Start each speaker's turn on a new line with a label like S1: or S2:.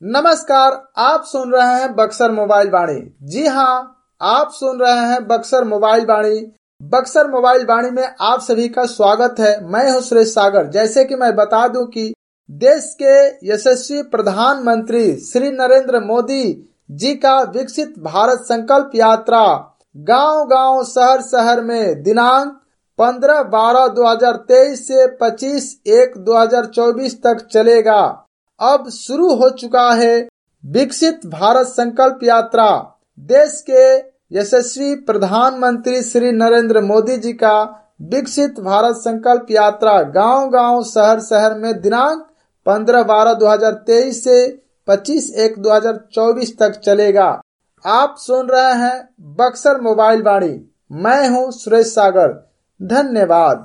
S1: नमस्कार, आप सुन रहे हैं बक्सर मोबाइल वाणी। जी हाँ, आप सुन रहे हैं बक्सर मोबाइल वाणी। बक्सर मोबाइल वाणी में आप सभी का स्वागत है। मैं हूं सुरेश सागर। जैसे कि मैं बता दूं कि देश के यशस्वी प्रधानमंत्री श्री नरेंद्र मोदी जी का विकसित भारत संकल्प यात्रा गांव-गांव, शहर-शहर में दिनांक 15/12/2023 से 25/1/2024 तक चलेगा। अब शुरू हो चुका है विकसित भारत संकल्प यात्रा। देश के यशस्वी प्रधानमंत्री श्री नरेंद्र मोदी जी का विकसित भारत संकल्प यात्रा गांव-गांव, शहर-शहर में दिनांक 15/12/2023 से 25/1/2024 तक चलेगा। आप सुन रहे हैं बक्सर मोबाइल वाणी। मैं हूं सुरेश सागर। धन्यवाद।